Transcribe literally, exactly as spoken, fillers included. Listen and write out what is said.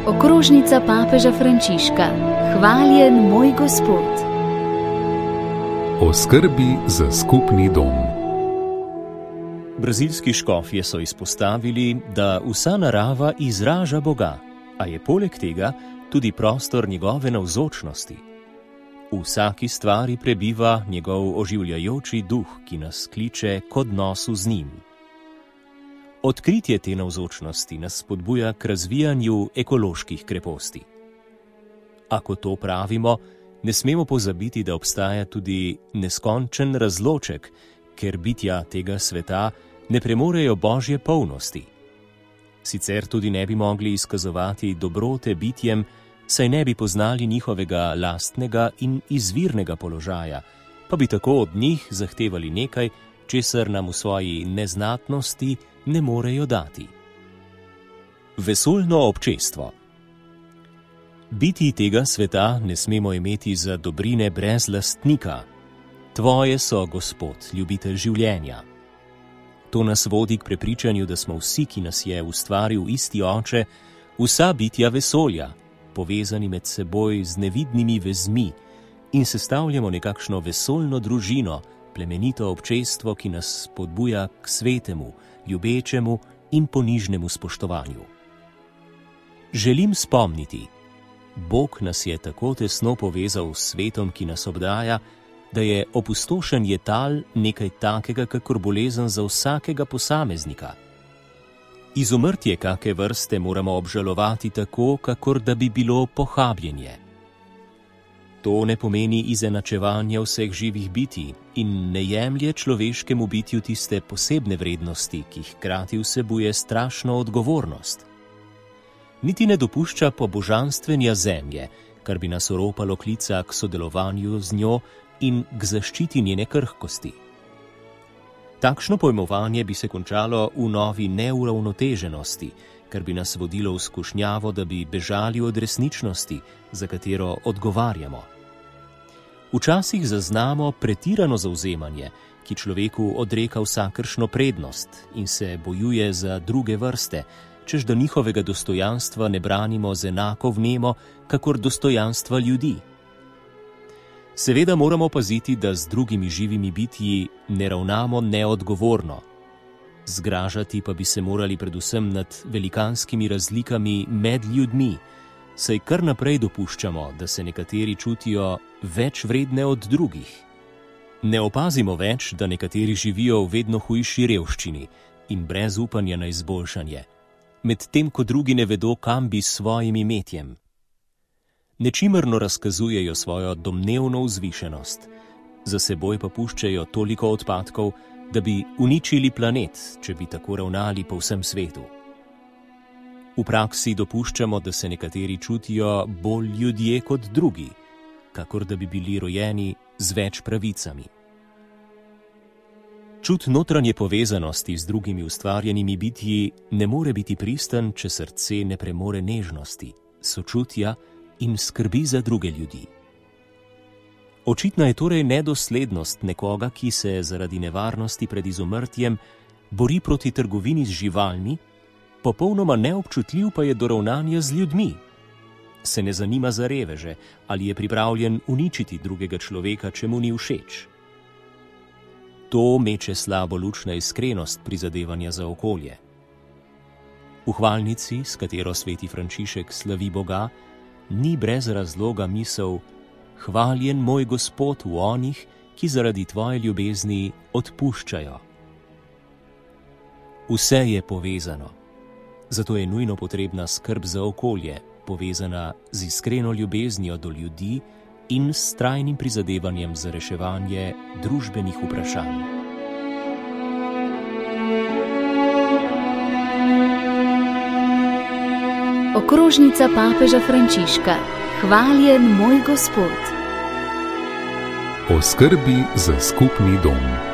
Okrožnica papeža Frančiška. Hvaljen moj Gospod. O skrbi za skupni dom. Brazilski škofje so izpostavili, da vsa narava izraža Boga, a je poleg tega tudi prostor njegove navzočnosti. V vsaki stvari prebiva njegov oživljajoči duh, ki nas kliče k odnosu z njim. Odkritje te navzočnosti nas spodbuja k razvijanju ekoloških kreposti. Ako to pravimo, ne smemo pozabiti, da obstaja tudi neskončen razloček, ker bitja tega sveta ne premorejo Božje polnosti. Sicer tudi ne bi mogli izkazovati dobrote bitjem, saj ne bi poznali njihovega lastnega in izvirnega položaja, pa bi tako od njih zahtevali nekaj, česar nam v svoji neznatnosti ne morejo dati. Vesoljno občestvo. Biti tega sveta ne smemo imeti za dobrine brez lastnika. Tvoje so, Gospod, ljubitelj življenja. To nas vodi k prepričanju, da smo vsi, ki nas je ustvaril isti Oče, vsa bitja vesolja, povezani med seboj z nevidnimi vezmi in sestavljamo nekakšno vesoljno družino, plemenito občestvo, ki nas spodbuja k svetemu, ljubečemu in ponižnemu spoštovanju. Želim spomniti, Bog nas je tako tesno povezal s svetom, ki nas obdaja, da je opustošenje tal nekaj takega, kakor bolezen za vsakega posameznika. Izumrtje kake vrste moramo obžalovati tako, kakor da bi bilo pohabljenje. To ne pomeni izenačevanja vseh živih bitij in ne jemlje človeškemu bitju tiste posebne vrednosti, ki hkrati vsebuje strašno odgovornost. Niti ne dopušča pobožanstvenja zemlje, kar bi nas oropalo klica k sodelovanju z njo in k zaščiti njene krhkosti. Takšno pojmovanje bi se končalo v novi neuravnoteženosti, kar bi nas vodilo v skušnjavo, da bi bežali od resničnosti, za katero odgovarjamo. Včasih zaznamo pretirano zavzemanje, ki človeku odreka vsakršno prednost in se bojuje za druge vrste, čež da njihovega dostojanstva ne branimo z enako vnemo, kakor dostojanstva ljudi. Seveda moramo paziti, da z drugimi živimi bitji ne ravnamo neodgovorno. Zgražati pa bi se morali predvsem nad velikanskimi razlikami med ljudmi, saj kar naprej dopuščamo, da se nekateri čutijo več vredne od drugih. Ne opazimo več, da nekateri živijo v vedno hujši revščini in brez upanja na izboljšanje, medtem ko drugi ne vedo, kam bi s svojim imetjem. Nečimrno razkazujejo svojo domnevno vzvišenost, za seboj pa puščajo toliko odpadkov, da bi uničili planet, če bi tako ravnali po vsem svetu. V praksi dopuščamo, da se nekateri čutijo bolj ljudje kot drugi, kakor da bi bili rojeni z več pravicami. Čut notranje povezanosti z drugimi ustvarjenimi bitji ne more biti pristen, če srce ne premore nežnosti, sočutja in skrbi za druge ljudi. Očitna je torej nedoslednost nekoga, ki se zaradi nevarnosti pred izumrtjem bori proti trgovini z živalmi, popolnoma neobčutljiv pa je do ravnanja z ljudmi. Se ne zanima za reveže, ali je pripravljen uničiti drugega človeka, če mu ni všeč. To meče slabo luč na iskrenost prizadevanja za okolje. V hvalnici, s katero sveti Frančišek slavi Boga, ni brez razloga misel: hvaljen moj Gospod v onih, ki zaradi tvoje ljubezni odpuščajo. Vse je povezano, zato je nujno potrebna skrb za okolje, povezana z iskreno ljubeznijo do ljudi in s trajnim prizadevanjem za reševanje družbenih vprašanj. Okrožnica papeža Frančiška. Hvaljen moj Gospod. O skrbi za skupni dom.